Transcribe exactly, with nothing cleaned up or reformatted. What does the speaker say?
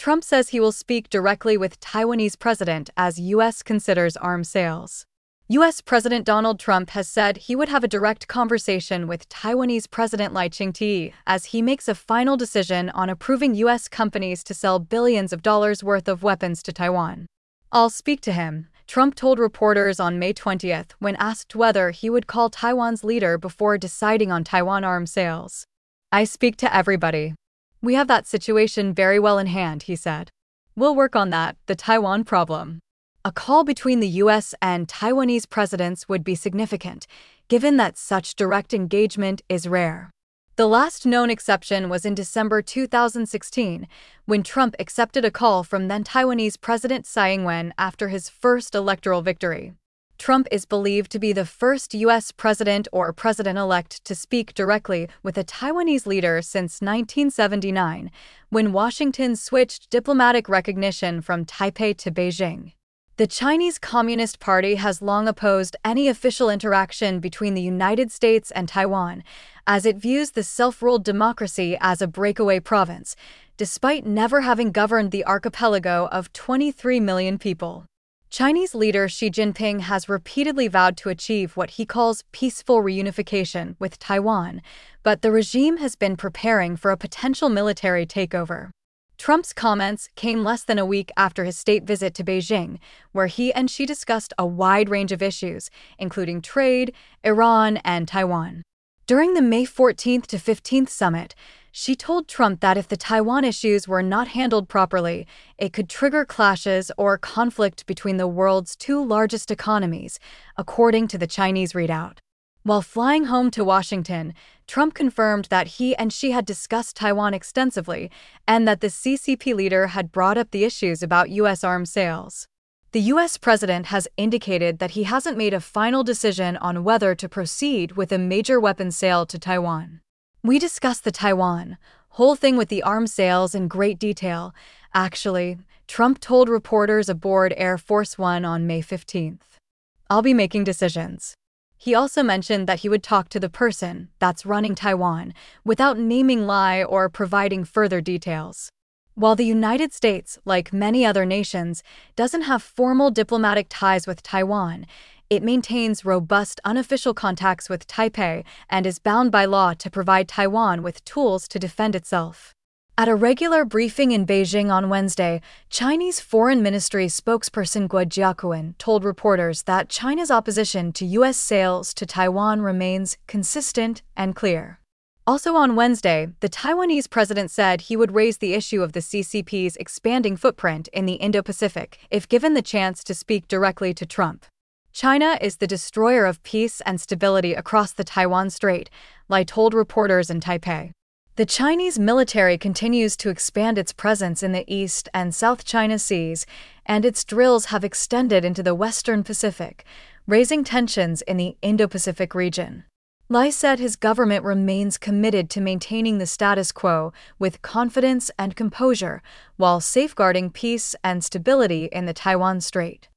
Trump says he will speak directly with Taiwanese president as U S considers arms sales. U S President Donald Trump has said he would have a direct conversation with Taiwanese President Lai Ching-te as he makes a final decision on approving U S companies to sell billions of dollars worth of weapons to Taiwan. "I'll speak to him," Trump told reporters on May twentieth when asked whether he would call Taiwan's leader before deciding on Taiwan arms sales. "I speak to everybody. We have that situation very well in hand," he said. "We'll work on that, the Taiwan problem." A call between the U S and Taiwanese presidents would be significant, given that such direct engagement is rare. The last known exception was in December two thousand sixteen, when Trump accepted a call from then Taiwanese President Tsai Ing-wen after his first electoral victory. Trump is believed to be the first U S president or president-elect to speak directly with a Taiwanese leader since nineteen seventy-nine, when Washington switched diplomatic recognition from Taipei to Beijing. The Chinese Communist Party has long opposed any official interaction between the United States and Taiwan, as it views the self-ruled democracy as a breakaway province, despite never having governed the archipelago of twenty-three million people. Chinese leader Xi Jinping has repeatedly vowed to achieve what he calls peaceful reunification with Taiwan, but the regime has been preparing for a potential military takeover. Trump's comments came less than a week after his state visit to Beijing, where he and Xi discussed a wide range of issues, including trade, Iran, and Taiwan. During the May fourteenth to fifteenth summit, Xi told Trump that if the Taiwan issues were not handled properly, it could trigger clashes or conflict between the world's two largest economies, according to the Chinese readout. While flying home to Washington, Trump confirmed that he and Xi had discussed Taiwan extensively and that the C C P leader had brought up the issues about U S arms sales. The U S president has indicated that he hasn't made a final decision on whether to proceed with a major weapons sale to Taiwan. "We discussed the Taiwan whole thing with the arms sales in great detail, actually," Trump told reporters aboard Air Force One on May fifteenth. "I'll be making decisions." He also mentioned that he would talk to the person that's running Taiwan without naming Lai or providing further details. While the United States, like many other nations, doesn't have formal diplomatic ties with Taiwan, it maintains robust unofficial contacts with Taipei and is bound by law to provide Taiwan with tools to defend itself. At a regular briefing in Beijing on Wednesday, Chinese Foreign Ministry spokesperson Guo Jiaquan told reporters that China's opposition to U S sales to Taiwan remains consistent and clear. Also on Wednesday, the Taiwanese president said he would raise the issue of the C C P's expanding footprint in the Indo-Pacific if given the chance to speak directly to Trump. "China is the destroyer of peace and stability across the Taiwan Strait," Lai told reporters in Taipei. The Chinese military continues to expand its presence in the East and South China Seas, and its drills have extended into the Western Pacific, raising tensions in the Indo-Pacific region. Lai said his government remains committed to maintaining the status quo with confidence and composure while safeguarding peace and stability in the Taiwan Strait.